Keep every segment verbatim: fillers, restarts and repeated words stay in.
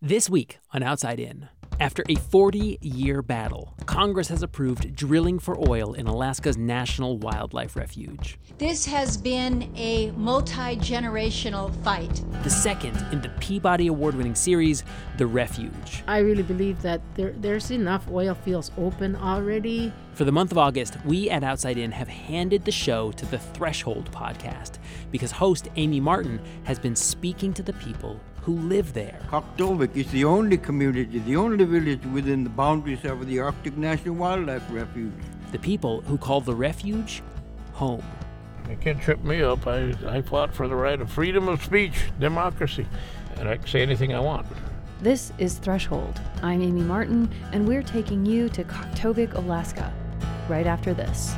This week on Outside In, after a forty-year battle, Congress has approved drilling for oil in Alaska's National Wildlife Refuge. This has been a multi-generational fight. The second in the Peabody Award-winning series, The Refuge. I really believe that there, there's enough oil fields open already. For the month of August, we at Outside In have handed the show to the Threshold podcast because host Amy Martin has been speaking to the people who live there. Kaktovik is the only community, the only village within the boundaries of the Arctic National Wildlife Refuge. The people who call the refuge home. You can't trip me up. I, I fought for the right of freedom of speech, democracy, and I can say anything I want. This is Threshold. I'm Amy Martin, and we're taking you to Kaktovik, Alaska, right after this.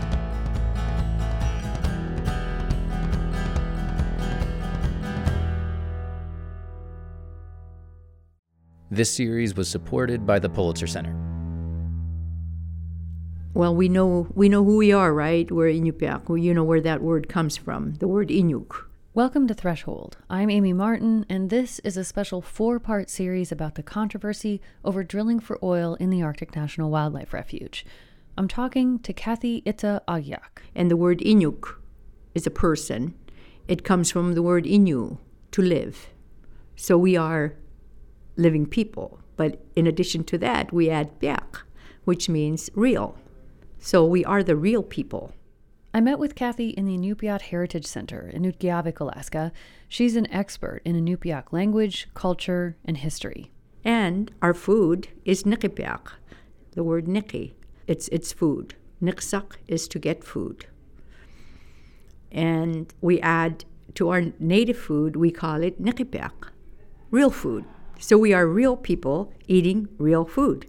This series was supported by the Pulitzer Center. Well, we know we know who we are, right? We're Inupiaq. Well, you know where that word comes from, the word Inuk. Welcome to Threshold. I'm Amy Martin, and this is a special four-part series about the controversy over drilling for oil in the Arctic National Wildlife Refuge. I'm talking to Kathy Ita Agyak. And the word Inuk is a person. It comes from the word Inu, to live. So we are living people. But in addition to that, we add Piaq, which means real. So we are the real people. I met with Kathy in the Inupiat Heritage Center in Utqiagvik, Alaska. She's an expert in Inupiaq language, culture, and history. And our food is Niqipiaq, the word Niqi. It's it's food. Niqsak is to get food. And we add to our native food, we call it Niqipiaq, real food. So we are real people eating real food.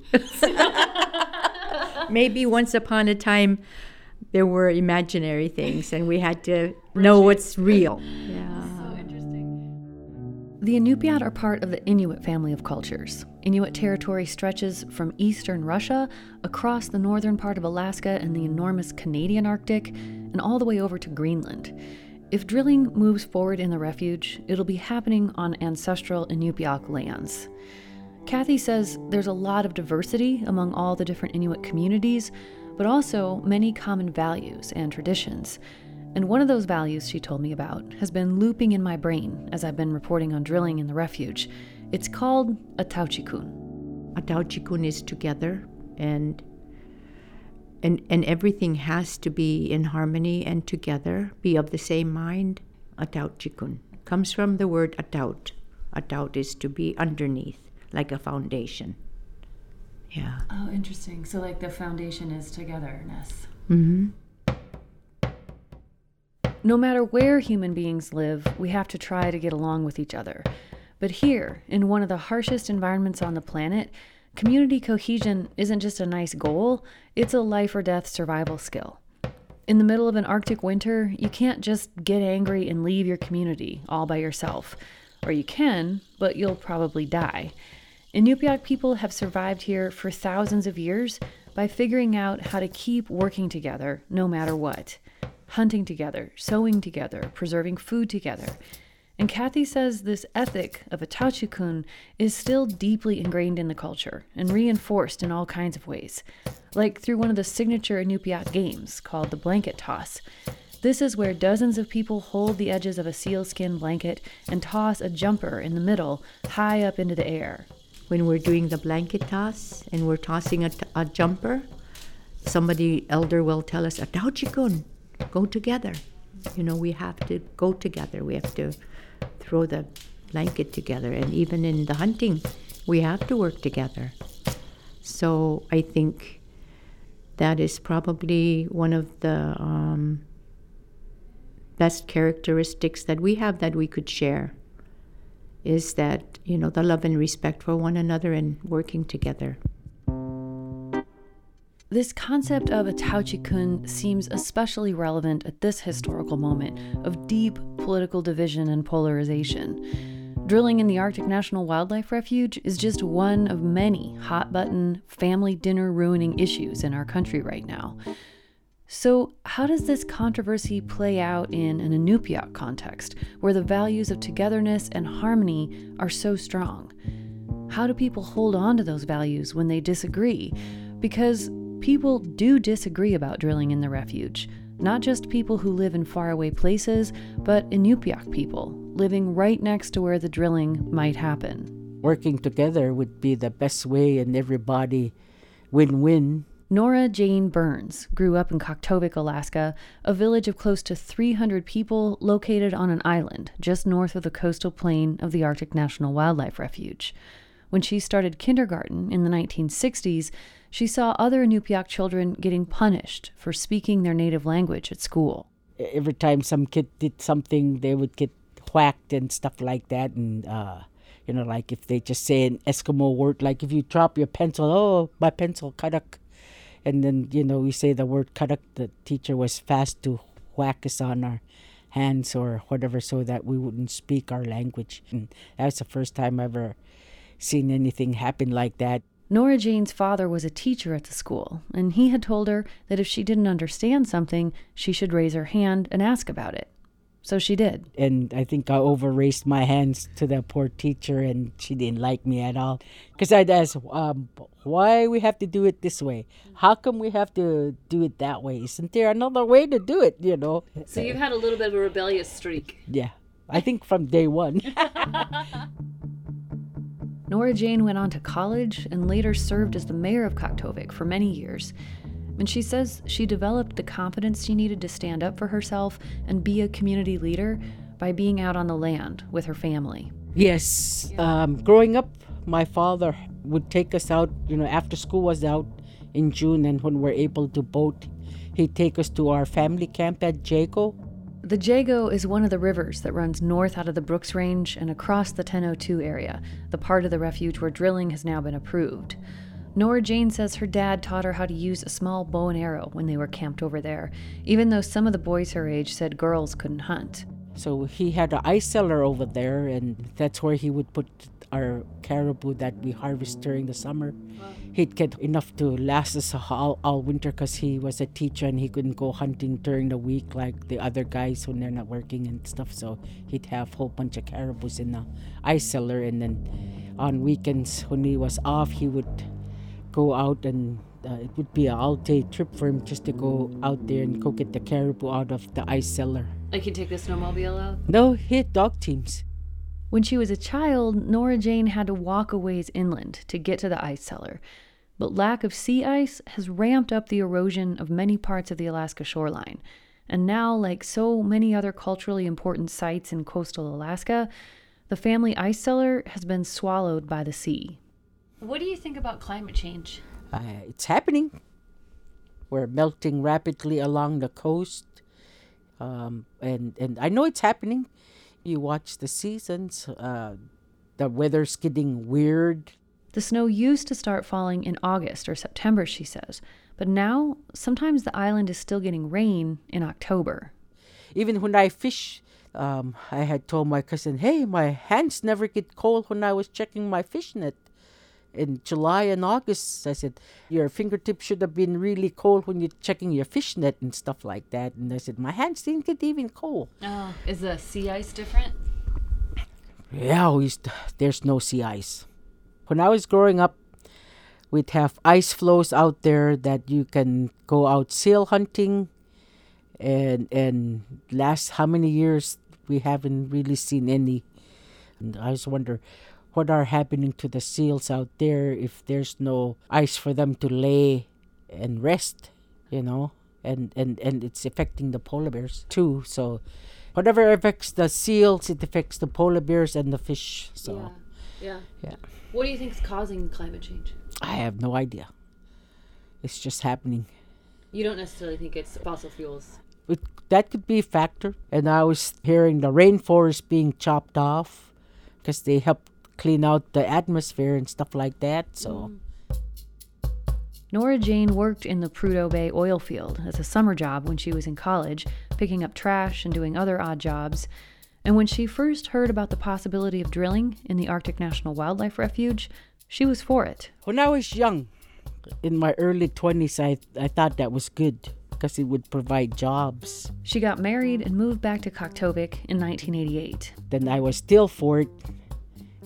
Maybe once upon a time there were imaginary things and we had to know what's real. Yeah. So interesting. The Inupiat are part of the Inuit family of cultures. Inuit territory stretches from eastern Russia across the northern part of Alaska and the enormous Canadian Arctic and all the way over to Greenland. If drilling moves forward in the refuge, it'll be happening on ancestral Inupiaq lands. Kathy says there's a lot of diversity among all the different Inuit communities, but also many common values and traditions. And one of those values she told me about has been looping in my brain as I've been reporting on drilling in the refuge. It's called Atauchikun. Atauchikun is together, and And and everything has to be in harmony and together, be of the same mind. Atauchikun comes from the word ataut. Ataut is to be underneath, like a foundation. Yeah. Oh, interesting. So like the foundation is togetherness. Mm-hmm. No matter where human beings live, we have to try to get along with each other. But here, in one of the harshest environments on the planet, community cohesion isn't just a nice goal, it's a life or death survival skill. In the middle of an Arctic winter, you can't just get angry and leave your community all by yourself. Or you can, but you'll probably die. Inupiaq people have survived here for thousands of years by figuring out how to keep working together no matter what. Hunting together, sewing together, preserving food together. And Kathy says this ethic of Atauchikun is still deeply ingrained in the culture and reinforced in all kinds of ways, like through one of the signature Inupiaq games called the blanket toss. This is where dozens of people hold the edges of a sealskin blanket and toss a jumper in the middle high up into the air. When we're doing the blanket toss and we're tossing a, t- a jumper, somebody elder will tell us, Atauchikun, go together. You know, we have to go together. We have to throw the blanket together. And even in the hunting, we have to work together. So I think that is probably one of the um, best characteristics that we have that we could share, is that, you know, the love and respect for one another and working together. This concept of Atauchikun seems especially relevant at this historical moment of deep political division and polarization. Drilling in the Arctic National Wildlife Refuge is just one of many hot-button, family dinner-ruining issues in our country right now. So how does this controversy play out in an Inupiaq context, where the values of togetherness and harmony are so strong? How do people hold on to those values when they disagree? Because people do disagree about drilling in the refuge. Not just people who live in faraway places, but Inupiaq people living right next to where the drilling might happen. Working together would be the best way, and everybody win-win. Nora Jane Burns grew up in Kaktovik, Alaska, a village of close to three hundred people located on an island just north of the coastal plain of the Arctic National Wildlife Refuge. When she started kindergarten in the nineteen sixties, she saw other Inupiaq children getting punished for speaking their native language at school. Every time some kid did something, they would get whacked and stuff like that. And, uh, you know, like if they just say an Eskimo word, like if you drop your pencil, oh, my pencil, kadak. And then, you know, we say the word kadak, the teacher was fast to whack us on our hands or whatever so that we wouldn't speak our language. And that was the first time I ever seen anything happen like that. Nora Jane's father was a teacher at the school, and he had told her that if she didn't understand something, she should raise her hand and ask about it. So she did. And I think I over-raised my hands to the poor teacher, and she didn't like me at all. Because I'd ask, um, why we have to do it this way? How come we have to do it that way? Isn't there another way to do it, you know? So you've had a little bit of a rebellious streak. Yeah, I think from day one. Nora Jane went on to college and later served as the mayor of Kaktovik for many years. And she says she developed the confidence she needed to stand up for herself and be a community leader by being out on the land with her family. Yes. Um, growing up, my father would take us out, you know, after school was out in June, and when we're able to boat, he'd take us to our family camp at Jago. The Jago is one of the rivers that runs north out of the Brooks Range and across the ten oh two area, the part of the refuge where drilling has now been approved. Nora Jane says her dad taught her how to use a small bow and arrow when they were camped over there, even though some of the boys her age said girls couldn't hunt. So he had an ice cellar over there, and that's where he would put our caribou that we harvest during the summer. Wow. He'd get enough to last us all, all winter because he was a teacher and he couldn't go hunting during the week like the other guys when they're not working and stuff. So he'd have a whole bunch of caribous in the ice cellar, and then on weekends when he was off, he would go out, and uh, it would be an all-day trip for him just to go out there and go get the caribou out of the ice cellar. Like he'd take the snowmobile out? No, he had dog teams. When she was a child, Nora Jane had to walk a ways inland to get to the ice cellar. But lack of sea ice has ramped up the erosion of many parts of the Alaska shoreline. And now, like so many other culturally important sites in coastal Alaska, the family ice cellar has been swallowed by the sea. What do you think about climate change? Uh, it's happening. We're melting rapidly along the coast. Um, and, and I know it's happening. You watch the seasons, uh, the weather's getting weird. The snow used to start falling in August or September, she says. But now, sometimes the island is still getting rain in October. Even when I fish, um, I had told my cousin, hey, my hands never get cold when I was checking my fish net. In July and August, I said, your fingertips should have been really cold when you're checking your fish net and stuff like that. And I said, my hands didn't get even cold. Oh, is the sea ice different? Yeah, we used to, there's no sea ice. When I was growing up, we'd have ice floes out there that you can go out seal hunting. And, and last how many years, we haven't really seen any. And I just wonder, what are happening to the seals out there if there's no ice for them to lay and rest, you know? And, and, and it's affecting the polar bears too. So whatever affects the seals, it affects the polar bears and the fish. So yeah, yeah. yeah. What do you think is causing climate change? I have no idea. It's just happening. You don't necessarily think it's fossil fuels? It, that could be a factor. And I was hearing the rainforest being chopped off because they help clean out the atmosphere and stuff like that. So mm. Nora Jane worked in the Prudhoe Bay oil field as a summer job when she was in college, picking up trash and doing other odd jobs. And when she first heard about the possibility of drilling in the Arctic National Wildlife Refuge, she was for it. When I was young, in my early twenties, I, I thought that was good because it would provide jobs. She got married and moved back to Kaktovik in nineteen eighty-eight. Then I was still for it.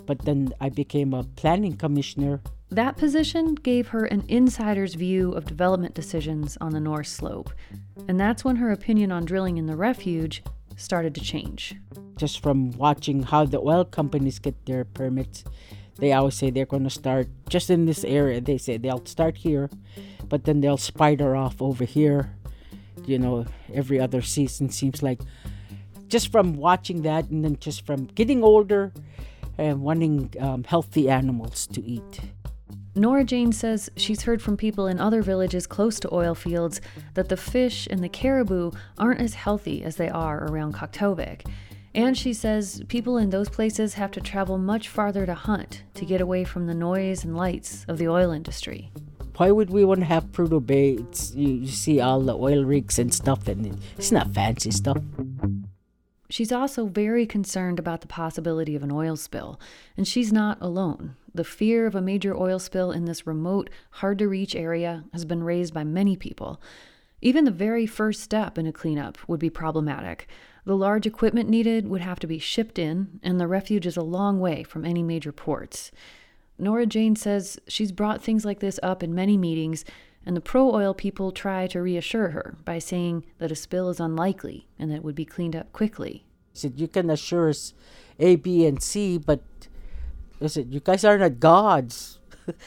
But then I became a planning commissioner. That position gave her an insider's view of development decisions on the North Slope. And that's when her opinion on drilling in the refuge started to change. Just from watching how the oil companies get their permits, they always say they're going to start just in this area. They say they'll start here, but then they'll spider off over here. You know, every other season seems like. Just from watching that, and then just from getting older and wanting um, healthy animals to eat. Nora Jane says she's heard from people in other villages close to oil fields that the fish and the caribou aren't as healthy as they are around Kaktovik. And she says people in those places have to travel much farther to hunt to get away from the noise and lights of the oil industry. Why would we want to have Prudhoe Bay? It's, you, you see all the oil rigs and stuff, and it's not fancy stuff. She's also very concerned about the possibility of an oil spill, and she's not alone. The fear of a major oil spill in this remote, hard-to-reach area has been raised by many people. Even the very first step in a cleanup would be problematic. The large equipment needed would have to be shipped in, and the refuge is a long way from any major ports. Nora Jane says she's brought things like this up in many meetings, and the pro-oil people try to reassure her by saying that a spill is unlikely and that it would be cleaned up quickly. I said, you can assure us A, B, and C, but I said, you guys are not gods.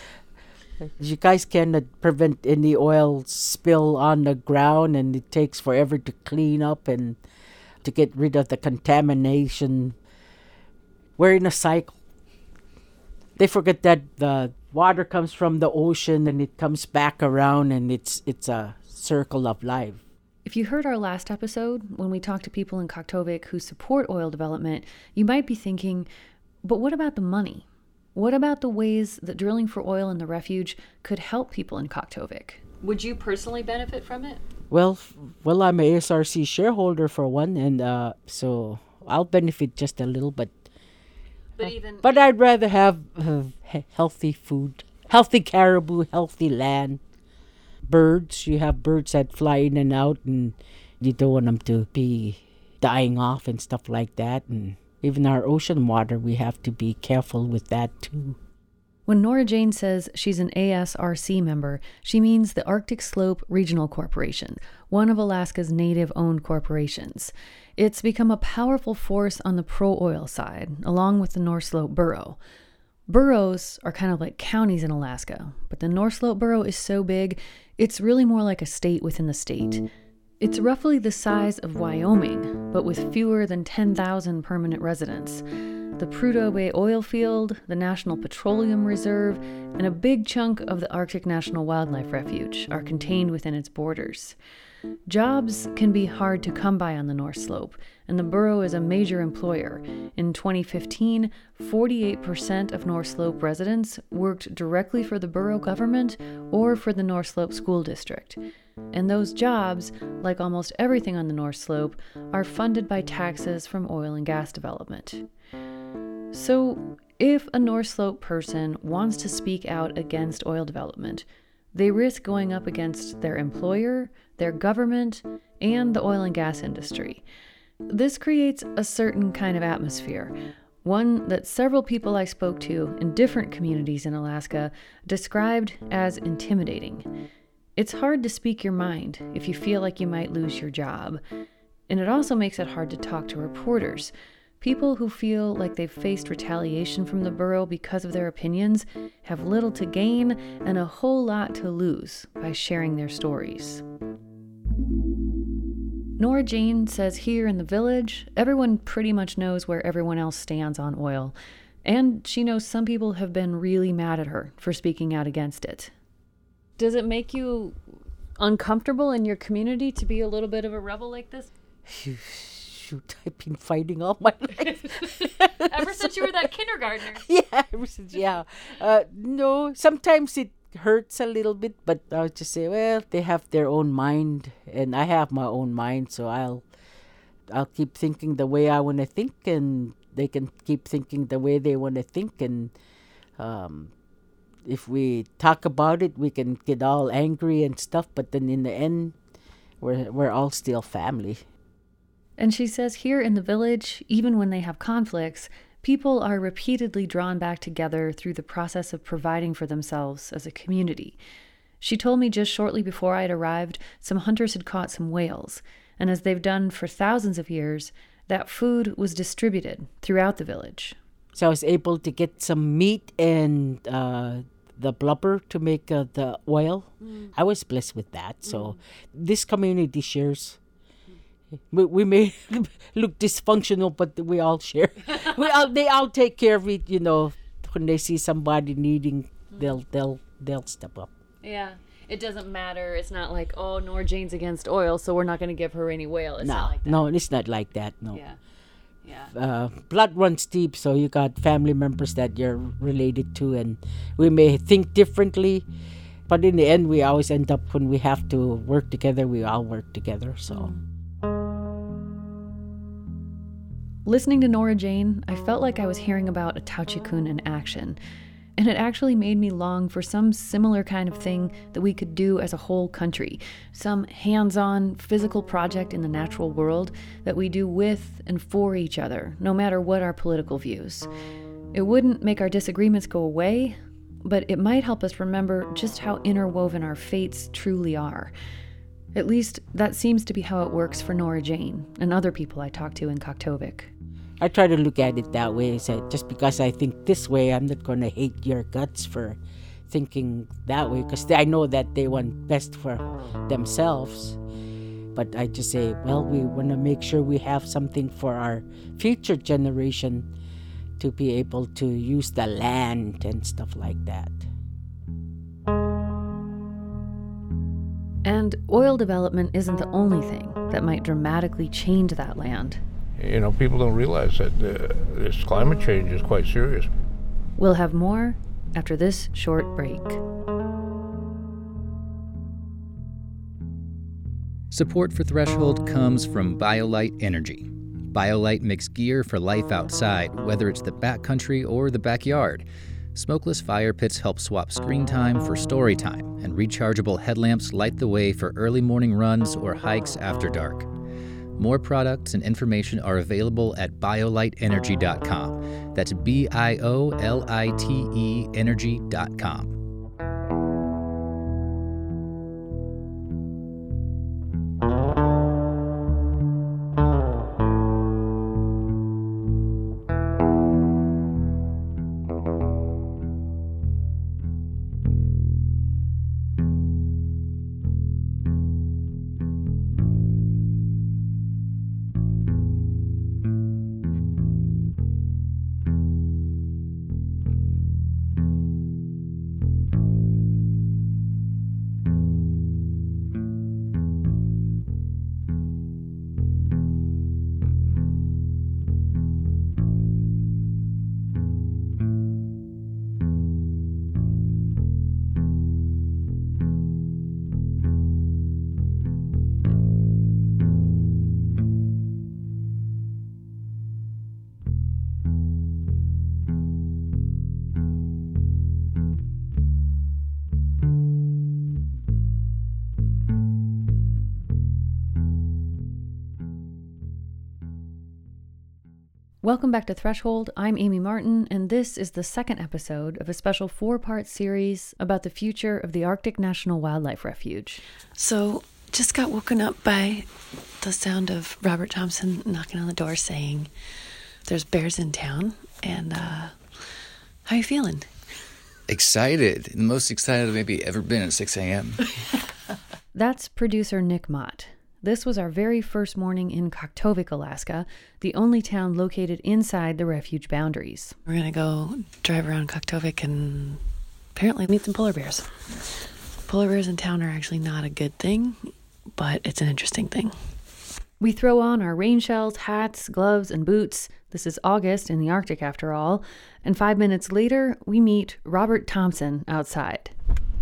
You guys cannot prevent any oil spill on the ground, and it takes forever to clean up and to get rid of the contamination. We're in a cycle. They forget that the water comes from the ocean and it comes back around, and it's it's a circle of life. If you heard our last episode, when we talked to people in Kaktovik who support oil development, you might be thinking, but what about the money? What about the ways that drilling for oil in the refuge could help people in Kaktovik? Would you personally benefit from it? Well, well, I'm a A S R C shareholder for one, and uh, so I'll benefit just a little, but But even But I'd rather have uh, he- healthy food, healthy caribou, healthy land, birds. You have birds that fly in and out, and you don't want them to be dying off and stuff like that. And even our ocean water, we have to be careful with that too. When Nora Jane says she's an A S R C member, she means the Arctic Slope Regional Corporation, one of Alaska's native-owned corporations. It's become a powerful force on the pro-oil side, along with the North Slope Borough. Boroughs are kind of like counties in Alaska, but the North Slope Borough is so big, it's really more like a state within the state. It's roughly the size of Wyoming, but with fewer than ten thousand permanent residents. The Prudhoe Bay oil field, the National Petroleum Reserve, and a big chunk of the Arctic National Wildlife Refuge are contained within its borders. Jobs can be hard to come by on the North Slope, and the borough is a major employer. In twenty fifteen, forty-eight percent of North Slope residents worked directly for the borough government or for the North Slope School District. And those jobs, like almost everything on the North Slope, are funded by taxes from oil and gas development. So, if a North Slope person wants to speak out against oil development, they risk going up against their employer, their government, and the oil and gas industry. This creates a certain kind of atmosphere, one that several people I spoke to in different communities in Alaska described as intimidating. It's hard to speak your mind if you feel like you might lose your job, and it also makes it hard to talk to reporters. People who feel like they've faced retaliation from the borough because of their opinions have little to gain and a whole lot to lose by sharing their stories. Nora Jane says here in the village, everyone pretty much knows where everyone else stands on oil, and she knows some people have been really mad at her for speaking out against it. Does it make you uncomfortable in your community to be a little bit of a rebel like this? Shoot, I've been fighting all my life. Ever since you were that kindergartner. Yeah, ever since, yeah. Uh, no, sometimes it hurts a little bit, but I'll just say, well, they have their own mind, and I have my own mind, so I'll, I'll keep thinking the way I want to think, and they can keep thinking the way they want to think, and um, if we talk about it, we can get all angry and stuff, but then in the end, we're we're all still family. And she says here in the village, even when they have conflicts, people are repeatedly drawn back together through the process of providing for themselves as a community. She told me just shortly before I had arrived, some hunters had caught some whales, and as they've done for thousands of years, that food was distributed throughout the village. So I was able to get some meat and uh, the blubber to make uh, the oil. Mm. I was blessed with that. So mm. this community shares. We, we may look dysfunctional, but we all share. we all, they all take care of it. You know, when they see somebody needing, they'll they'll they'll step up. Yeah, it doesn't matter. It's not like, oh, Nora Jane's against oil, so we're not going to give her any whale. It's no, not like that. No, it's not like that. No. Yeah. Yeah. Uh, blood runs deep, so you got family members that you're related to, and we may think differently, but in the end, we always end up when we have to work together. We all work together. So. Mm. Listening to Nora Jane, I felt like I was hearing about a Tauchikun in action, and it actually made me long for some similar kind of thing that we could do as a whole country, some hands-on physical project in the natural world that we do with and for each other, no matter what our political views. It wouldn't make our disagreements go away, but it might help us remember just how interwoven our fates truly are. At least, that seems to be how it works for Nora Jane and other people I talk to in Kaktovik. I try to look at it that way. So just because I think this way, I'm not going to hate your guts for thinking that way, because I know that they want best for themselves. But I just say, well, we want to make sure we have something for our future generation to be able to use the land and stuff like that. And oil development isn't the only thing that might dramatically change that land. You know, people don't realize that uh, this climate change is quite serious. We'll have more after this short break. Support for Threshold comes from BioLite Energy. BioLite makes gear for life outside, whether it's the backcountry or the backyard. Smokeless fire pits help swap screen time for story time, and rechargeable headlamps light the way for early morning runs or hikes after dark. More products and information are available at biolite energy dot com. That's B I O L I T E energy dot com. Welcome back to Threshold. I'm Amy Martin, and this is the second episode of a special four-part series about the future of the Arctic National Wildlife Refuge. So, just got woken up by the sound of Robert Thompson knocking on the door saying, there's bears in town, and uh, how you feeling? Excited. The most excited I've maybe ever been at six a.m. That's producer Nick Mott. This was our very first morning in Kaktovik, Alaska, the only town located inside the refuge boundaries. We're going to go drive around Kaktovik and apparently meet some polar bears. Polar bears in town are actually not a good thing, but it's an interesting thing. We throw on our rain shells, hats, gloves, and boots. This is August in the Arctic, after all. And five minutes later, we meet Robert Thompson outside.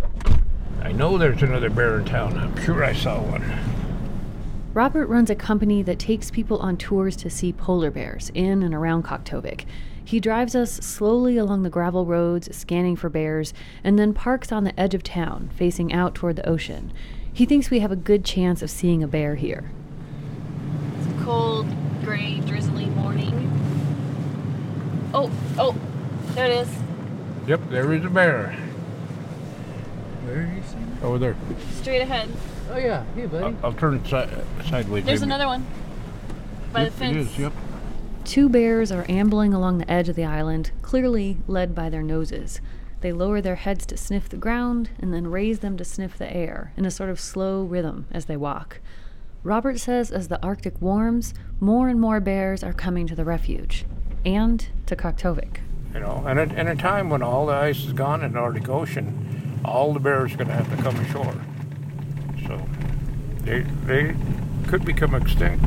I know there's another bear in town. I'm sure I saw one. Robert runs a company that takes people on tours to see polar bears in and around Kaktovik. He drives us slowly along the gravel roads, scanning for bears, and then parks on the edge of town, facing out toward the ocean. He thinks we have a good chance of seeing a bear here. It's a cold, gray, drizzly morning. Oh, oh, there it is. Yep, there is a bear. Where are you seeing? Over there. Straight ahead. Oh yeah, hey buddy. I'll, I'll turn it si- sideways. There's maybe. another one. By Yep, the fence. It is, yep. Two bears are ambling along the edge of the island, clearly led by their noses. They lower their heads to sniff the ground and then raise them to sniff the air in a sort of slow rhythm as they walk. Robert says as the Arctic warms, more and more bears are coming to the refuge and to Kaktovik. You know, and at, in a time when all the ice is gone in the Arctic Ocean, all the bears are going to have to come ashore. So they they could become extinct.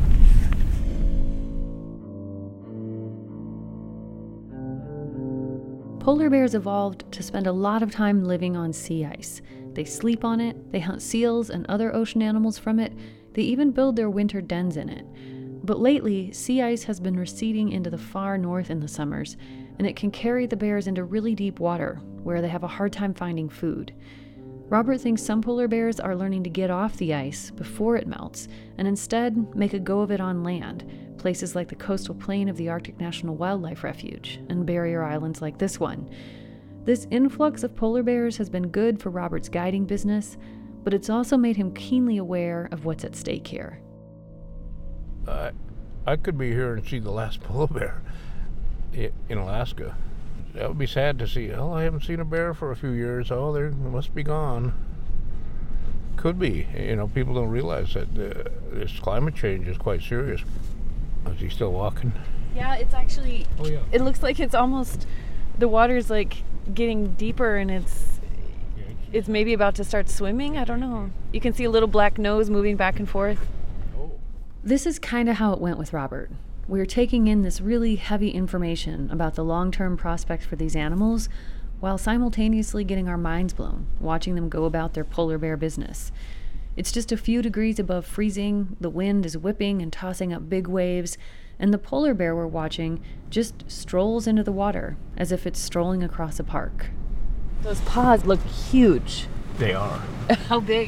Polar bears evolved to spend a lot of time living on sea ice. They sleep on it, they hunt seals and other ocean animals from it, they even build their winter dens in it. But lately, sea ice has been receding into the far north in the summers, and it can carry the bears into really deep water, where they have a hard time finding food. Robert thinks some polar bears are learning to get off the ice before it melts, and instead make a go of it on land, places like the coastal plain of the Arctic National Wildlife Refuge, and barrier islands like this one. This influx of polar bears has been good for Robert's guiding business, but it's also made him keenly aware of what's at stake here. Uh, I could be here and see the last polar bear i- in Alaska. That would be sad to see. Oh, I haven't seen a bear for a few years. Oh, they must be gone. Could be. You know, people don't realize that uh, this climate change is quite serious. Is he still walking? Yeah, it's actually, Oh, yeah. it looks like it's almost, the water's like getting deeper and it's, it's maybe about to start swimming. I don't know. You can see a little black nose moving back and forth. Oh. This is kind of how it went with Robert. We were taking in this really heavy information about the long-term prospects for these animals while simultaneously getting our minds blown, watching them go about their polar bear business. It's just a few degrees above freezing, the wind is whipping and tossing up big waves, and the polar bear we're watching just strolls into the water as if it's strolling across a park. Those paws look huge. They are. How big?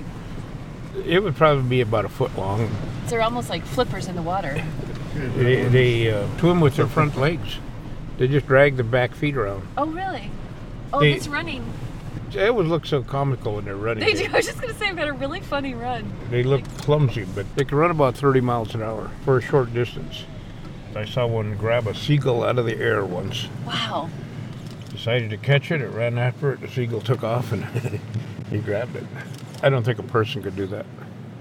It would probably be about a foot long. They're almost like flippers in the water. They, they uh, swim with their front legs. They just drag their back feet around. Oh, really? Oh, They- it's running. It would look so comical when they're running. They do. I was just going to say, I've got a really funny run. They look clumsy, but they can run about thirty miles an hour for a short distance. I saw one grab a seagull out of the air once. Wow. Decided to catch it, it ran after it, the seagull took off and he grabbed it. I don't think a person could do that.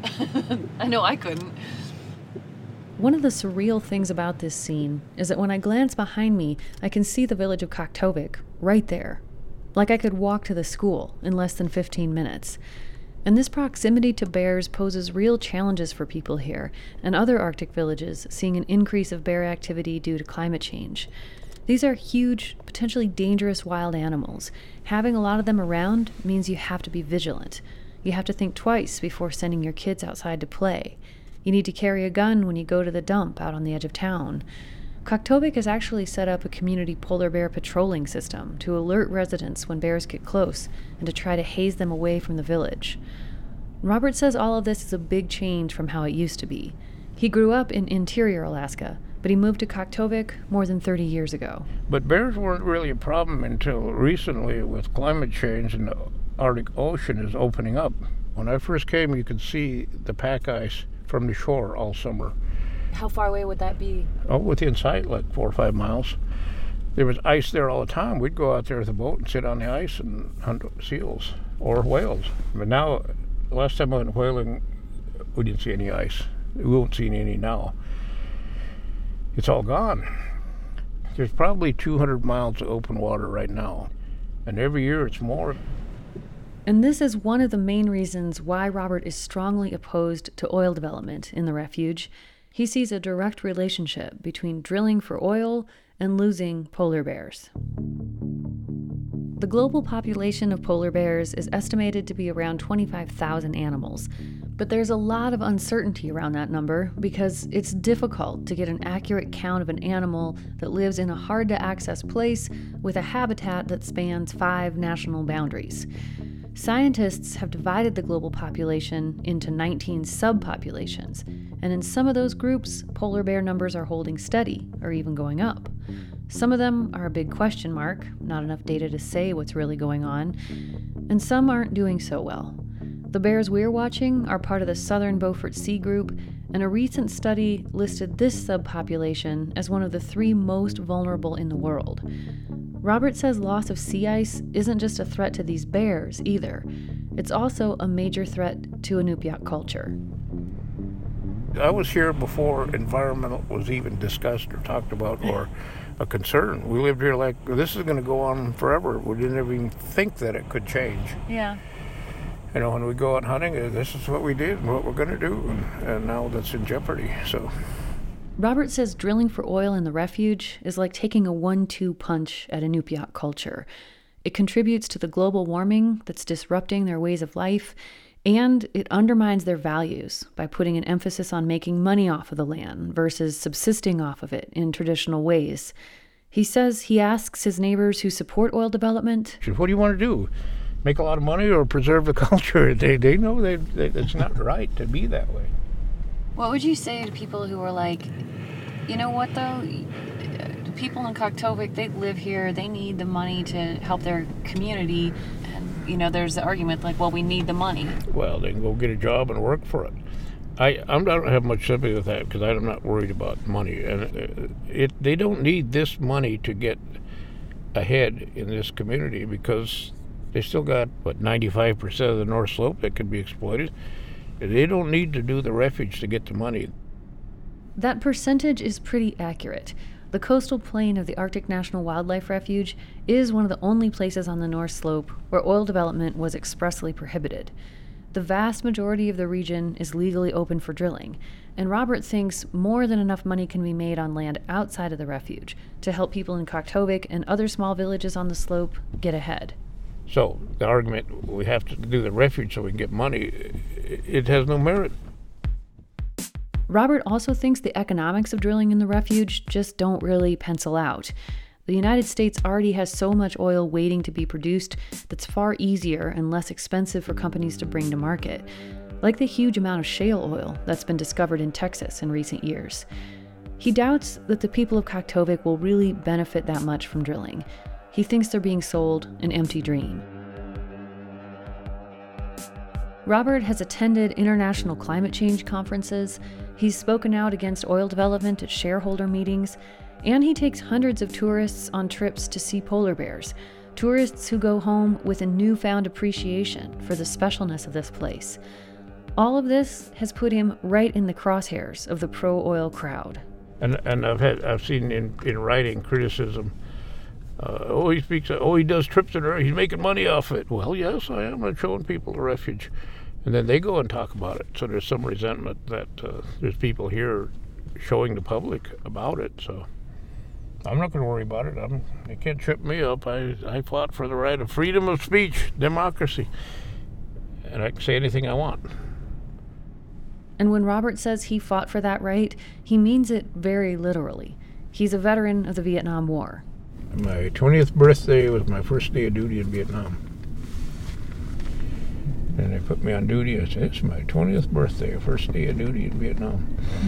I know I couldn't. One of the surreal things about this scene is that when I glance behind me, I can see the village of Kaktovik right there. Like I could walk to the school in less than fifteen minutes. And this proximity to bears poses real challenges for people here and other Arctic villages seeing an increase of bear activity due to climate change. These are huge, potentially dangerous wild animals. Having a lot of them around means you have to be vigilant. You have to think twice before sending your kids outside to play. You need to carry a gun when you go to the dump out on the edge of town. Kaktovik has actually set up a community polar bear patrolling system to alert residents when bears get close and to try to haze them away from the village. Robert says all of this is a big change from how it used to be. He grew up in interior Alaska, but he moved to Kaktovik more than thirty years ago. But bears weren't really a problem until recently with climate change and the Arctic Ocean is opening up. When I first came, you could see the pack ice from the shore all summer. How far away would that be? Oh, within sight, like four or five miles. There was ice there all the time. We'd go out there with a boat and sit on the ice and hunt seals or whales. But now, last time I went whaling, we didn't see any ice. We won't see any now. It's all gone. There's probably two hundred miles of open water right now. And every year it's more. And this is one of the main reasons why Robert is strongly opposed to oil development in the refuge. He sees a direct relationship between drilling for oil and losing polar bears. The global population of polar bears is estimated to be around twenty-five thousand animals, but there's a lot of uncertainty around that number because it's difficult to get an accurate count of an animal that lives in a hard-to-access place with a habitat that spans five national boundaries. Scientists have divided the global population into nineteen subpopulations, and in some of those groups, polar bear numbers are holding steady or even going up. Some of them are a big question mark, not enough data to say what's really going on, and some aren't doing so well. The bears we're watching are part of the Southern Beaufort Sea Group, and a recent study listed this subpopulation as one of the three most vulnerable in the world. Robert says loss of sea ice isn't just a threat to these bears either. It's also a major threat to Inupiaq culture. I was here before environmental was even discussed or talked about or a concern. We lived here like this is going to go on forever. We didn't even think that it could change. Yeah. You know, when we go out hunting, this is what we did and what we're going to do, and, and now that's in jeopardy. So, Robert says drilling for oil in the refuge is like taking a one two punch at Inupiaq culture. It contributes to the global warming that's disrupting their ways of life, and it undermines their values by putting an emphasis on making money off of the land versus subsisting off of it in traditional ways. He says he asks his neighbors who support oil development, what do you want to do? Make a lot of money or preserve the culture? They they know they, they it's not right to be that way. What would you say to people who are like, you know what though, the people in Kaktovik, they live here, they need the money to help their community, and you know there's the argument like, well, we need the money. Well, they can go get a job and work for it. I I'm, I don't have much sympathy with that because I'm not worried about money, and it, it they don't need this money to get ahead in this community because they still got, what, ninety-five percent of the North Slope that could be exploited. They don't need to do the refuge to get the money. That percentage is pretty accurate. The coastal plain of the Arctic National Wildlife Refuge is one of the only places on the North Slope where oil development was expressly prohibited. The vast majority of the region is legally open for drilling, and Robert thinks more than enough money can be made on land outside of the refuge to help people in Kaktovik and other small villages on the slope get ahead. So the argument we have to do the refuge so we can get money, it has no merit. Robert also thinks the economics of drilling in the refuge just don't really pencil out. The United States already has so much oil waiting to be produced that's far easier and less expensive for companies to bring to market, like the huge amount of shale oil that's been discovered in Texas in recent years. He doubts that the people of Kaktovik will really benefit that much from drilling. He thinks they're being sold an empty dream. Robert has attended international climate change conferences, he's spoken out against oil development at shareholder meetings, and he takes hundreds of tourists on trips to see polar bears, tourists who go home with a newfound appreciation for the specialness of this place. All of this has put him right in the crosshairs of the pro-oil crowd. And and I've had I've seen in, in writing criticism. Uh, oh, he speaks. Oh, he does trips in there. He's making money off it. Well, yes, I am. I'm showing people the refuge, and then they go and talk about it. So there's some resentment that uh, there's people here showing the public about it. So I'm not going to worry about it. I'm. They can't trip me up. I I fought for the right of freedom of speech, democracy, and I can say anything I want. And when Robert says he fought for that right, he means it very literally. He's a veteran of the Vietnam War. My twentieth birthday was my first day of duty in Vietnam. And they put me on duty. I said, it's my twentieth birthday, first day of duty in Vietnam.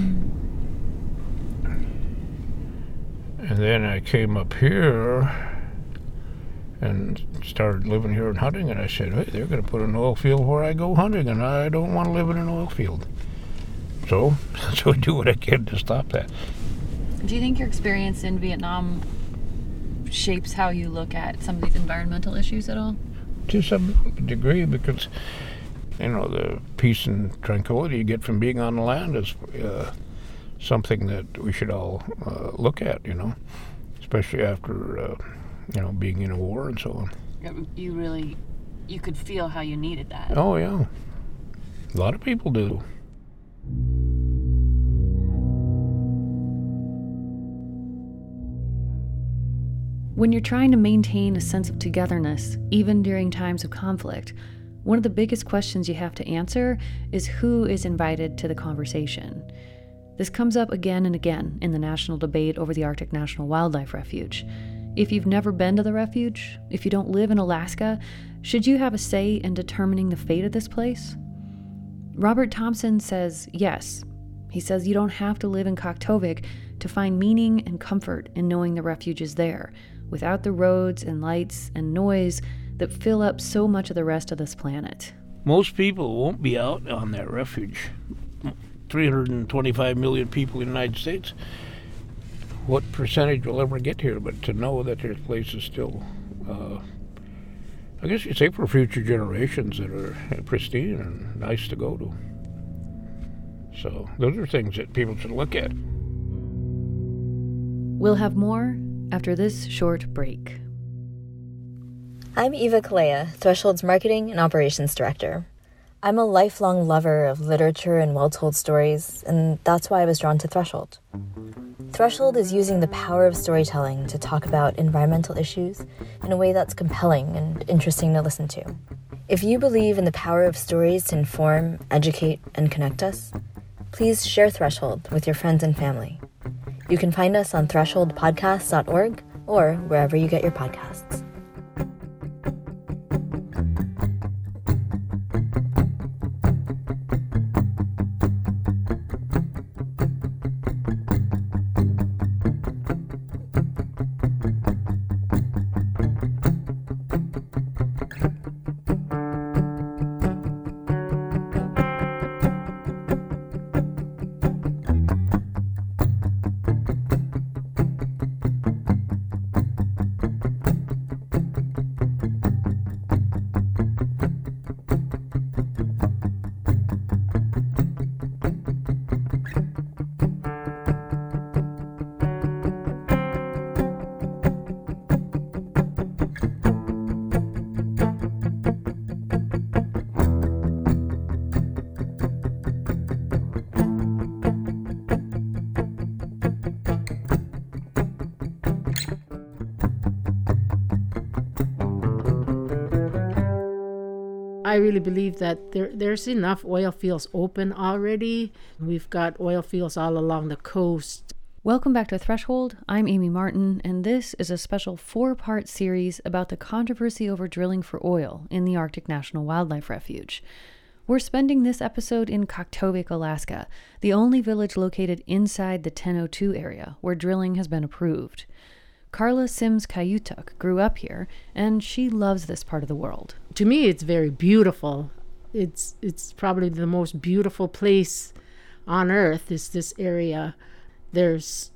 Mm. And then I came up here and started living here and hunting, and I said, hey, they're going to put an oil field where I go hunting, and I don't want to live in an oil field. So, so I do what I can to stop that. Do you think your experience in Vietnam shapes how you look at some of these environmental issues at all? To some degree, because, you know, the peace and tranquility you get from being on the land is uh, something that we should all uh, look at, you know, especially after, uh, you know, being in a war and so on. You really, you could feel how you needed that. Oh, yeah. A lot of people do. When you're trying to maintain a sense of togetherness, even during times of conflict, one of the biggest questions you have to answer is who is invited to the conversation. This comes up again and again in the national debate over the Arctic National Wildlife Refuge. If you've never been to the refuge, if you don't live in Alaska, should you have a say in determining the fate of this place? Robert Thompson says yes. He says you don't have to live in Kaktovik to to find meaning and comfort in knowing the refuge is there, without the roads and lights and noise that fill up so much of the rest of this planet. Most people won't be out on that refuge. three hundred twenty-five million people in the United States. What percentage will ever get here? But to know that there's places still, uh, I guess you'd say for future generations that are pristine and nice to go to. So those are things that people should look at. We'll have more after this short break. I'm Eva Kalea, Threshold's Marketing and Operations Director. I'm a lifelong lover of literature and well-told stories, and that's why I was drawn to Threshold. Threshold is using the power of storytelling to talk about environmental issues in a way that's compelling and interesting to listen to. If you believe in the power of stories to inform, educate, and connect us, please share Threshold with your friends and family. You can find us on threshold podcast dot org or wherever you get your podcasts. I really believe that there there's enough oil fields open already. We've got oil fields all along the coast. Welcome back to Threshold. I'm Amy Martin, and this is a special four-part series about the controversy over drilling for oil in the Arctic National Wildlife Refuge. We're spending this episode in Kaktovik, Alaska, the only village located inside the ten oh two area where drilling has been approved. Carla Sims Kayutuk grew up here, and she loves this part of the world. To me, it's very beautiful. It's it's probably the most beautiful place on earth is this area. There's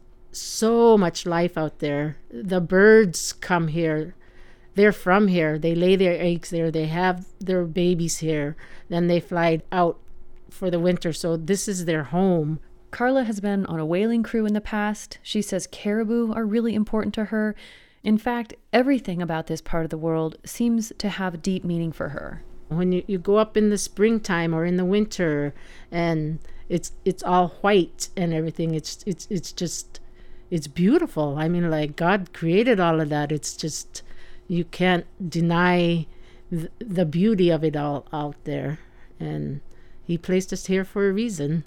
so much life out there. The birds come here. They're from here. They lay their eggs there. They have their babies here. Then they fly out for the winter. So this is their home. Carla has been on a whaling crew in the past. She says caribou are really important to her. In fact, everything about this part of the world seems to have deep meaning for her. When you, you go up in the springtime or in the winter and it's it's all white and everything, it's it's it's just it's beautiful. I mean, like, God created all of that. It's just, you can't deny th- the beauty of it all out there. And he placed us here for a reason.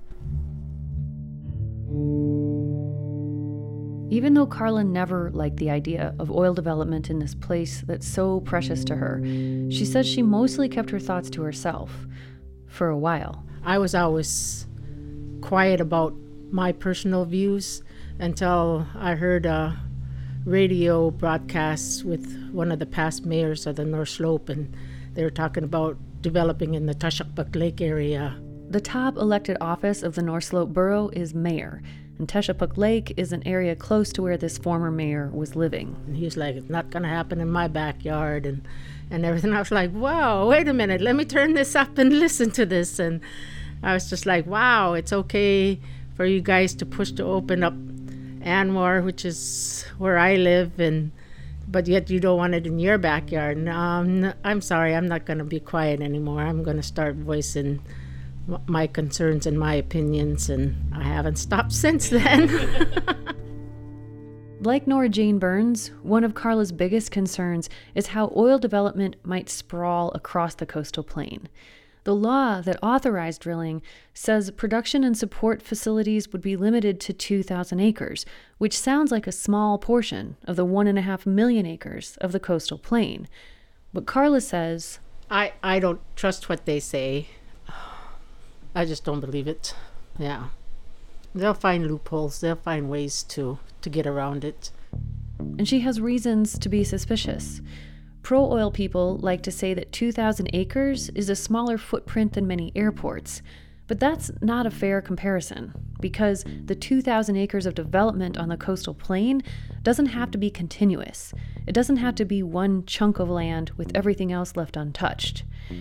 Even though Carla never liked the idea of oil development in this place that's so precious to her, she says she mostly kept her thoughts to herself for a while. I was always quiet about my personal views until I heard a radio broadcast with one of the past mayors of the North Slope, and they were talking about developing in the Tashakpak Lake area. The top elected office of the North Slope Borough is mayor, and Teshapuk Lake is an area close to where this former mayor was living. And he was like, it's not going to happen in my backyard and, and everything. I was like, wow, wait a minute, let me turn this up and listen to this. And I was just like, wow, it's okay for you guys to push to open up Anwar, which is where I live, and but yet you don't want it in your backyard. Um, I'm sorry, I'm not going to be quiet anymore. I'm going to start voicing my concerns and my opinions, and I haven't stopped since then. Like Nora Jane Burns, one of Carla's biggest concerns is how oil development might sprawl across the coastal plain. The law that authorized drilling says production and support facilities would be limited to two thousand acres, which sounds like a small portion of the one and a half million acres of the coastal plain. But Carla says, I, I don't trust what they say. I just don't believe it. Yeah. They'll find loopholes. They'll find ways to, to get around it. And she has reasons to be suspicious. Pro-oil people like to say that two thousand acres is a smaller footprint than many airports. But that's not a fair comparison, because the two thousand acres of development on the coastal plain doesn't have to be continuous. It doesn't have to be one chunk of land with everything else left untouched.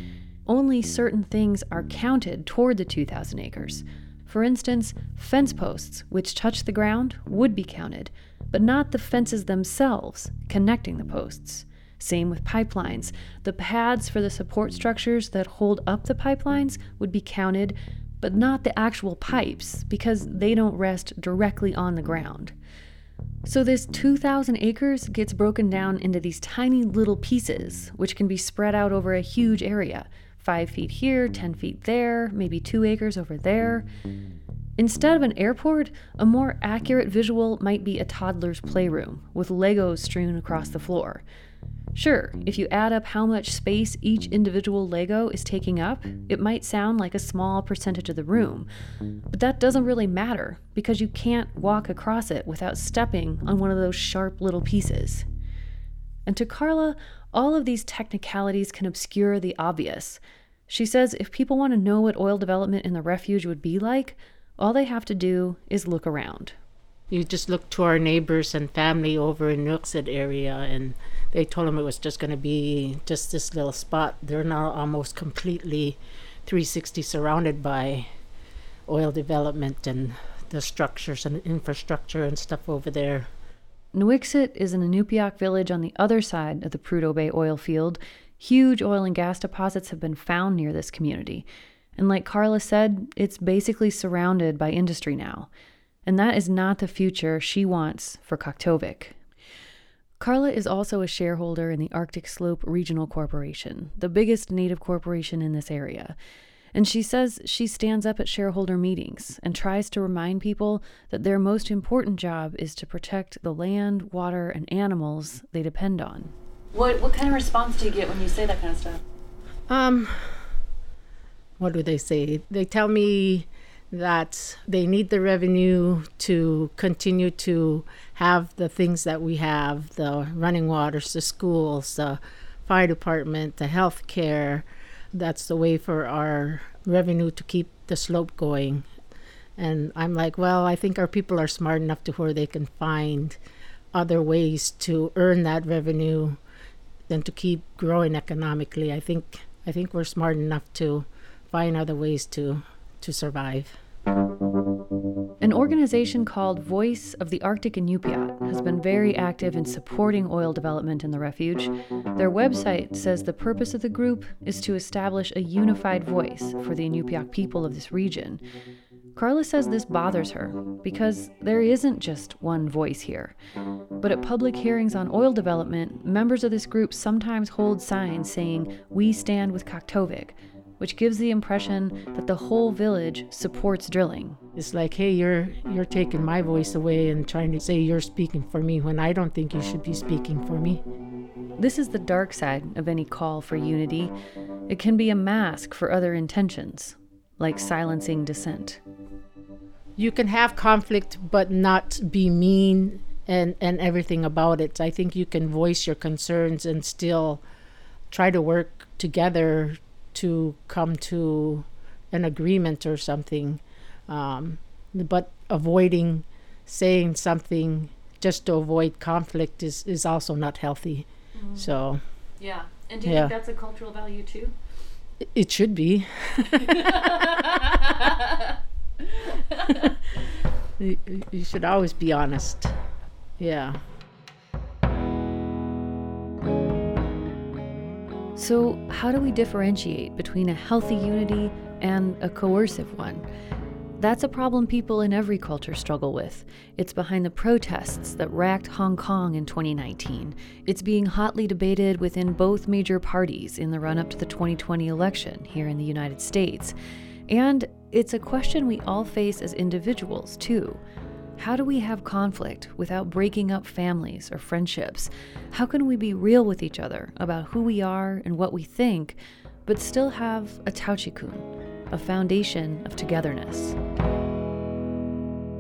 Only certain things are counted toward the two thousand acres. For instance, fence posts, which touch the ground, would be counted, but not the fences themselves connecting the posts. Same with pipelines. The pads for the support structures that hold up the pipelines would be counted, but not the actual pipes, because they don't rest directly on the ground. So this two thousand acres gets broken down into these tiny little pieces, which can be spread out over a huge area. Five feet here, ten feet there, maybe two acres over there. Instead of an airport, a more accurate visual might be a toddler's playroom, with Legos strewn across the floor. Sure, if you add up how much space each individual Lego is taking up, it might sound like a small percentage of the room. But that doesn't really matter, because you can't walk across it without stepping on one of those sharp little pieces. And to Carla, all of these technicalities can obscure the obvious. She says if people want to know what oil development in the refuge would be like, all they have to do is look around. You just look to our neighbors and family over in Nookshead area, and they told them it was just going to be just this little spot. They're now almost completely three sixty surrounded by oil development and the structures and infrastructure and stuff over there. Nuiqsut is an Inupiaq village on the other side of the Prudhoe Bay oil field. Huge oil and gas deposits have been found near this community. And like Carla said, it's basically surrounded by industry now. And that is not the future she wants for Kaktovik. Carla is also a shareholder in the Arctic Slope Regional Corporation, the biggest native corporation in this area. And she says she stands up at shareholder meetings and tries to remind people that their most important job is to protect the land, water, and animals they depend on. What what kind of response do you get when you say that kind of stuff? Um, what do they say? They tell me that they need the revenue to continue to have the things that we have, the running waters, the schools, the fire department, the health care. That's the way for our revenue to keep the slope going. And I'm like, well, I think our people are smart enough to where they can find other ways to earn that revenue than to keep growing economically. I think I think we're smart enough to find other ways to to survive. An organization called Voice of the Arctic Inupiat has been very active in supporting oil development in the refuge. Their website says the purpose of the group is to establish a unified voice for the Inupiaq people of this region. Carla says this bothers her because there isn't just one voice here. But at public hearings on oil development, members of this group sometimes hold signs saying, "We stand with Kaktovik," which gives the impression that the whole village supports drilling. It's like, hey, you're you're taking my voice away and trying to say you're speaking for me when I don't think you should be speaking for me. This is the dark side of any call for unity. It can be a mask for other intentions, like silencing dissent. You can have conflict but not be mean and, and everything about it. I think you can voice your concerns and still try to work together to come to an agreement or something. Um, but avoiding saying something just to avoid conflict is, is also not healthy. Mm-hmm. So yeah. And do you yeah. think that's a cultural value too? It should be. you, you should always be honest. Yeah. So how do we differentiate between a healthy unity and a coercive one? That's a problem people in every culture struggle with. It's behind the protests that racked Hong Kong in twenty nineteen. It's being hotly debated within both major parties in the run-up to the twenty twenty election here in the United States. And it's a question we all face as individuals, too. How do we have conflict without breaking up families or friendships? How can we be real with each other about who we are and what we think, but still have a tauchikun, a foundation of togetherness?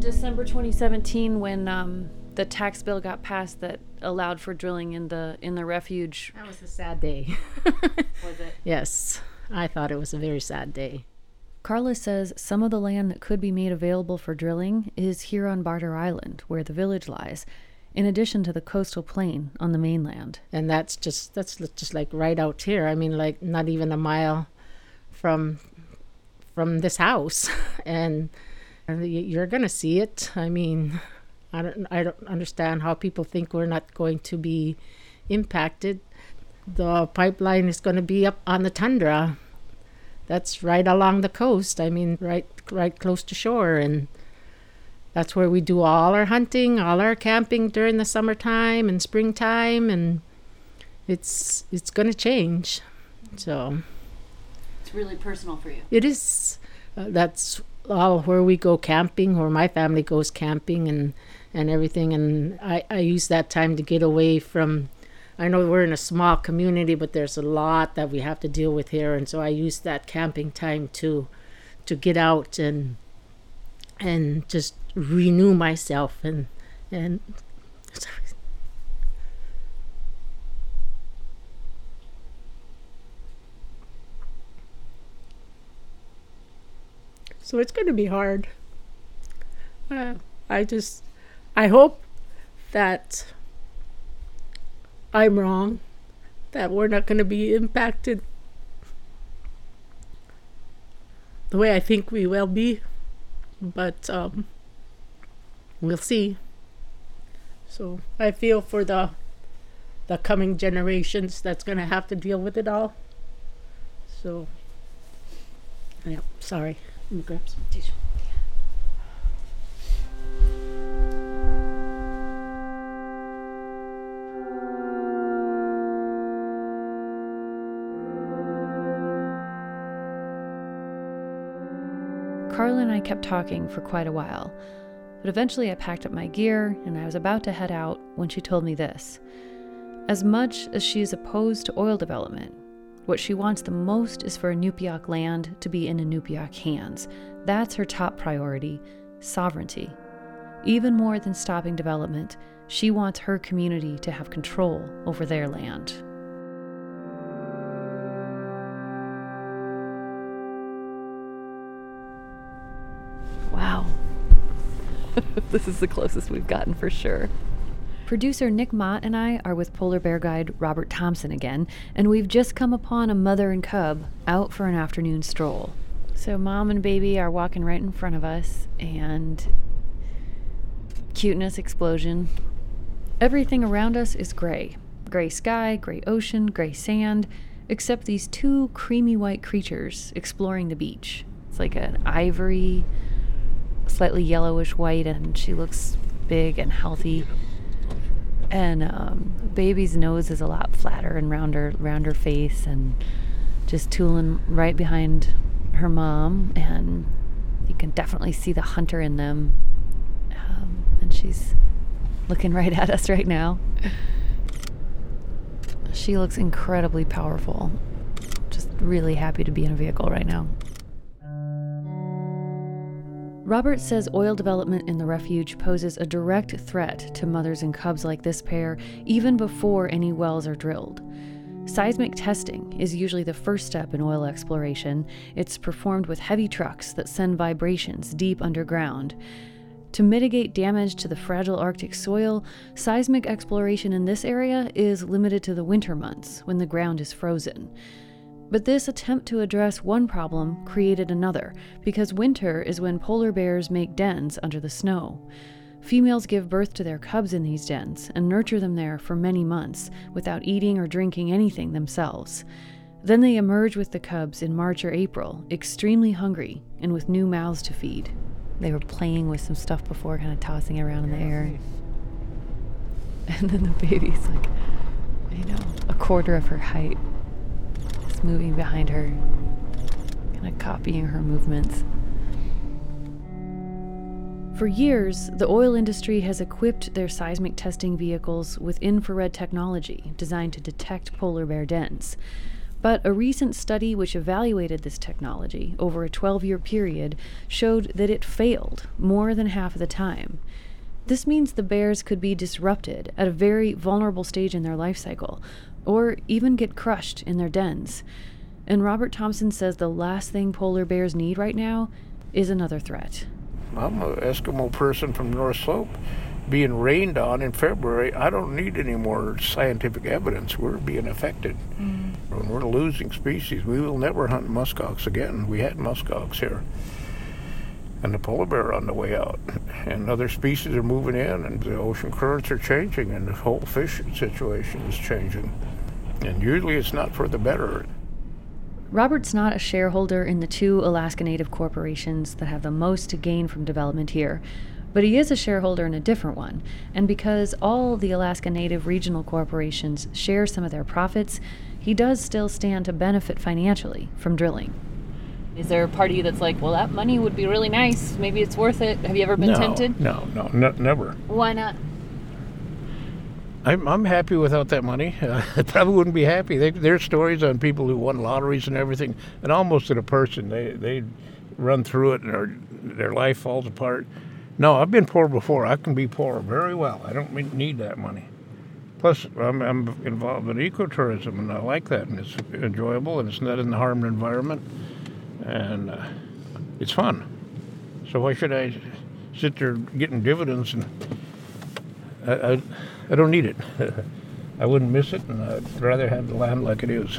December twenty seventeen, when um, the tax bill got passed that allowed for drilling in the in the refuge. That was a sad day. Was it? Yes, I thought it was a very sad day. Carla says some of the land that could be made available for drilling is here on Barter Island, where the village lies, in addition to the coastal plain on the mainland. And that's just that's just like right out here. I mean, like not even a mile from from this house, and you're gonna see it. I mean, I don't I don't understand how people think we're not going to be impacted. The pipeline is going to be up on the tundra. That's right along the coast. I mean, right right close to shore, and that's where we do all our hunting, all our camping during the summertime and springtime, and it's it's going to change. So it's really personal for you. It is. Uh, that's all where we go camping, where my family goes camping and and everything, and I I use that time to get away from. I know we're in a small community, but there's a lot that we have to deal with here, and so I use that camping time to to get out and and just renew myself and and sorry. So it's going to be hard. Uh, I just I hope that I'm wrong, that we're not going to be impacted the way I think we will be, but um, we'll see. So I feel for the the coming generations that's going to have to deal with it all. So, yeah, sorry. Let me grab some tissue. Carla and I kept talking for quite a while, but eventually I packed up my gear and I was about to head out when she told me this. As much as she is opposed to oil development, what she wants the most is for Inupiaq land to be in Inupiaq hands. That's her top priority, sovereignty. Even more than stopping development, she wants her community to have control over their land. Wow. This is the closest we've gotten for sure. Producer Nick Mott and I are with polar bear guide Robert Thompson again, and we've just come upon a mother and cub out for an afternoon stroll. So mom and baby are walking right in front of us, and cuteness explosion. Everything around us is gray. Gray sky, gray ocean, gray sand, except these two creamy white creatures exploring the beach. It's like an ivory, slightly yellowish white, and she looks big and healthy. And um, baby's nose is a lot flatter and rounder, rounder face, and just tooling right behind her mom. And you can definitely see the hunter in them. Um, and she's looking right at us right now. She looks incredibly powerful. Just really happy to be in a vehicle right now. Robert says oil development in the refuge poses a direct threat to mothers and cubs like this pair, even before any wells are drilled. Seismic testing is usually the first step in oil exploration. It's performed with heavy trucks that send vibrations deep underground. To mitigate damage to the fragile Arctic soil, seismic exploration in this area is limited to the winter months when the ground is frozen. But this attempt to address one problem created another, because winter is when polar bears make dens under the snow. Females give birth to their cubs in these dens and nurture them there for many months without eating or drinking anything themselves. Then they emerge with the cubs in March or April, extremely hungry and with new mouths to feed. They were playing with some stuff before, kind of tossing it around in the air. And then the baby's like, you know, a quarter of her height. Moving behind her, kind of copying her movements. For years, the oil industry has equipped their seismic testing vehicles with infrared technology designed to detect polar bear dens. But a recent study which evaluated this technology over a twelve-year period showed that it failed more than half of the time. This means the bears could be disrupted at a very vulnerable stage in their life cycle, or even get crushed in their dens. And Robert Thompson says the last thing polar bears need right now is another threat. I'm an Eskimo person from North Slope. Being rained on in February, I don't need any more scientific evidence. We're being affected. Mm. When we're losing species, we will never hunt muskox again. We had muskox here. And the polar bear on the way out. And other species are moving in, and the ocean currents are changing, and the whole fish situation is changing. And usually it's not for the better. Robert's not a shareholder in the two Alaska Native corporations that have the most to gain from development here, but he is a shareholder in a different one. And because all the Alaska Native regional corporations share some of their profits, he does still stand to benefit financially from drilling. Is there a part of you that's like, well, that money would be really nice, maybe it's worth it? Have you ever been no, tempted? No, no, no, never. Why not? I'm, I'm happy without that money. Uh, I probably wouldn't be happy. They, there's stories on people who won lotteries and everything, and almost to the person, they they run through it and their, their life falls apart. No, I've been poor before. I can be poor very well. I don't need that money. Plus, I'm, I'm involved in ecotourism, and I like that, and it's enjoyable, and it's not in the harmed environment, and uh, it's fun. So why should I sit there getting dividends? And I, I, I don't need it. I wouldn't miss it, and I'd rather have the land like it is.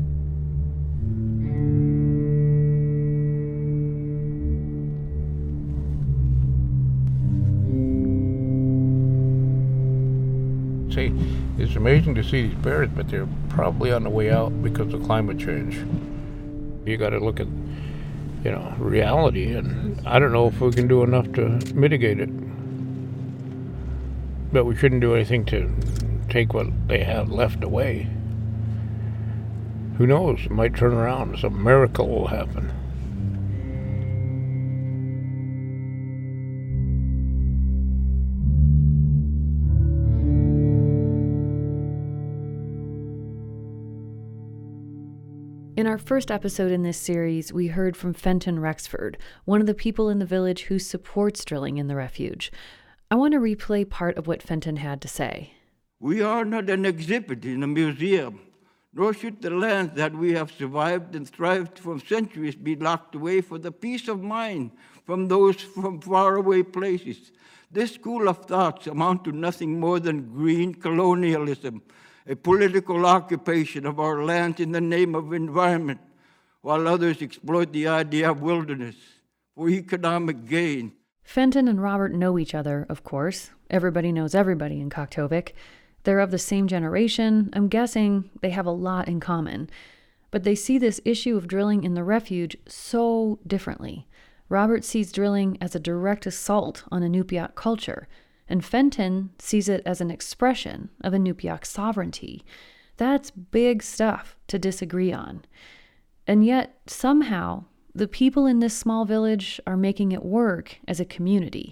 See, it's amazing to see these bears, but they're probably on the way out because of climate change. You got to look at, you know, reality, and I don't know if we can do enough to mitigate it. But we shouldn't do anything to take what they have left away. Who knows? It might turn around. Some miracle will happen. In our first episode in this series, we heard from Fenton Rexford, one of the people in the village who supports drilling in the refuge. I want to replay part of what Fenton had to say. We are not an exhibit in a museum, nor should the lands that we have survived and thrived for centuries be locked away for the peace of mind from those from faraway places. This school of thoughts amount to nothing more than green colonialism, a political occupation of our lands in the name of environment, while others exploit the idea of wilderness for economic gain. Fenton and Robert know each other, of course. Everybody knows everybody in Kaktovik. They're of the same generation. I'm guessing they have a lot in common. But they see this issue of drilling in the refuge so differently. Robert sees drilling as a direct assault on Inupiaq culture, and Fenton sees it as an expression of Inupiaq sovereignty. That's big stuff to disagree on. And yet, somehow, the people in this small village are making it work as a community.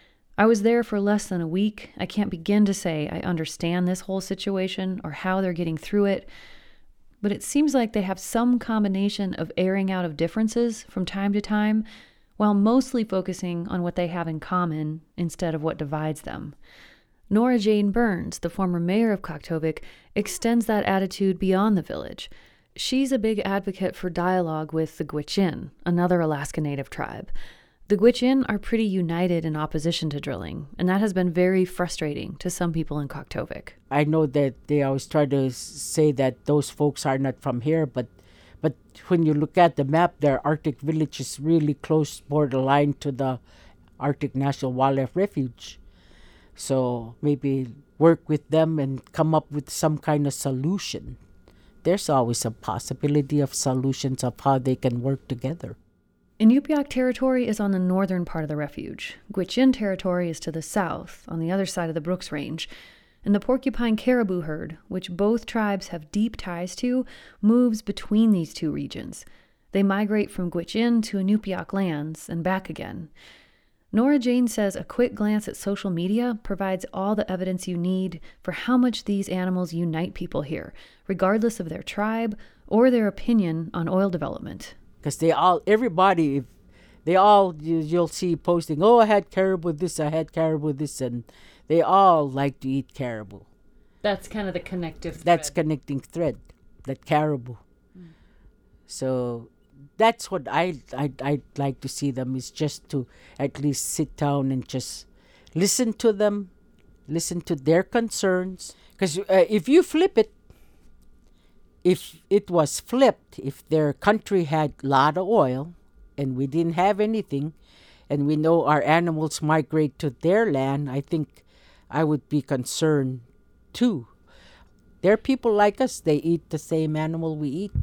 I was there for less than a week. I can't begin to say I understand this whole situation or how they're getting through it, but it seems like they have some combination of airing out of differences from time to time, while mostly focusing on what they have in common instead of what divides them. Nora Jane Burns, the former mayor of Kaktovik, extends that attitude beyond the village. She's a big advocate for dialogue with the Gwich'in, another Alaska Native tribe. The Gwich'in are pretty united in opposition to drilling, and that has been very frustrating to some people in Kaktovik. I know that they always try to say that those folks are not from here, but but when you look at the map, their Arctic village is really close borderline to the Arctic National Wildlife Refuge. So maybe work with them and come up with some kind of solution. There's always a possibility of solutions of how they can work together. Inupiaq territory is on the northern part of the refuge. Gwich'in territory is to the south, on the other side of the Brooks Range. And the porcupine caribou herd, which both tribes have deep ties to, moves between these two regions. They migrate from Gwich'in to Inupiaq lands and back again. Nora Jane says a quick glance at social media provides all the evidence you need for how much these animals unite people here, regardless of their tribe or their opinion on oil development. Because they all, everybody, they all, you, you'll see posting, oh, I had caribou this, I had caribou this, and they all like to eat caribou. That's kind of the connective thread. That's connecting thread, that caribou. Mm. So that's what I, I, I'd like to see them, is just to at least sit down and just listen to them, listen to their concerns. Because uh, if you flip it, if it was flipped, if their country had a lot of oil and we didn't have anything, and we know our animals migrate to their land, I think I would be concerned too. They're people like us. They eat the same animal we eat.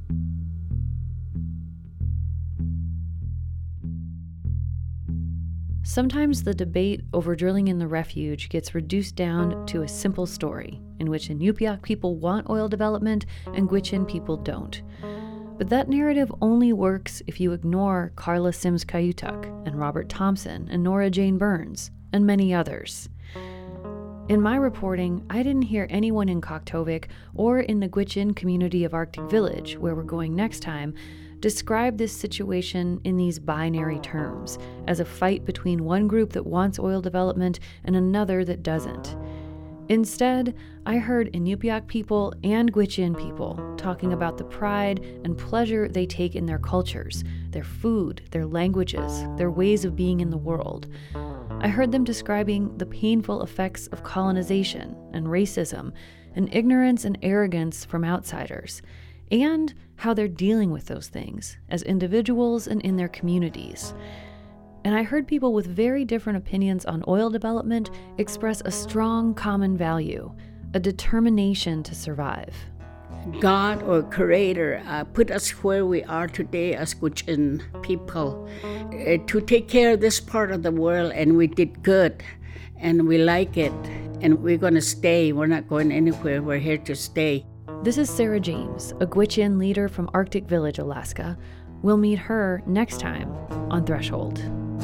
Sometimes the debate over drilling in the refuge gets reduced down to a simple story in which Inupiaq people want oil development and Gwich'in people don't. But that narrative only works if you ignore Carla Sims Cayutuck and Robert Thompson and Nora Jane Burns and many others. In my reporting, I didn't hear anyone in Kaktovik or in the Gwich'in community of Arctic Village, where we're going next time, describe this situation in these binary terms, as a fight between one group that wants oil development and another that doesn't. Instead, I heard Inupiaq people and Gwich'in people talking about the pride and pleasure they take in their cultures, their food, their languages, their ways of being in the world. I heard them describing the painful effects of colonization and racism and ignorance and arrogance from outsiders, and how they're dealing with those things as individuals and in their communities. And I heard people with very different opinions on oil development express a strong common value, a determination to survive. God or Creator uh, put us where we are today as Gwich'in people uh, to take care of this part of the world, and we did good, and we like it, and we're going to stay. We're not going anywhere. We're here to stay. This is Sarah James, a Gwich'in leader from Arctic Village, Alaska. We'll meet her next time on Threshold.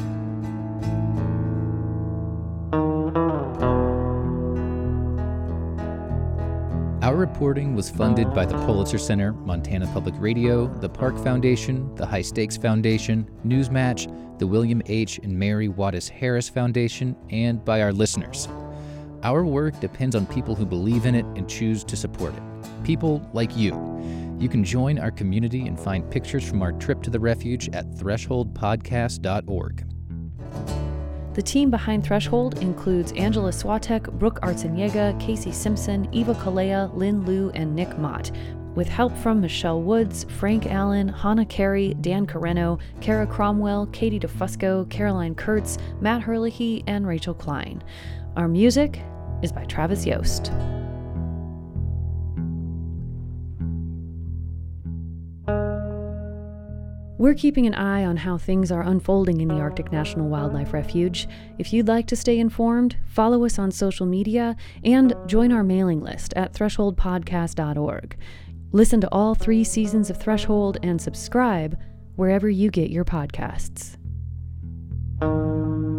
Our reporting was funded by the Pulitzer Center, Montana Public Radio, the Park Foundation, the High Stakes Foundation, Newsmatch, the William H. and Mary Wattis Harris Foundation, and by our listeners. Our work depends on people who believe in it and choose to support it. People like you. You can join our community and find pictures from our trip to the refuge at threshold podcast dot org. The team behind Threshold includes Angela Swatek, Brooke Artseniega, Casey Simpson, Eva Kalea, Lynn Liu, and Nick Mott, with help from Michelle Woods, Frank Allen, Hannah Carey, Dan Carreno, Kara Cromwell, Katie DeFusco, Caroline Kurtz, Matt Herlihy, and Rachel Klein. Our music is by Travis Yost. We're keeping an eye on how things are unfolding in the Arctic National Wildlife Refuge. If you'd like to stay informed, follow us on social media and join our mailing list at threshold podcast dot org. Listen to all three seasons of Threshold and subscribe wherever you get your podcasts.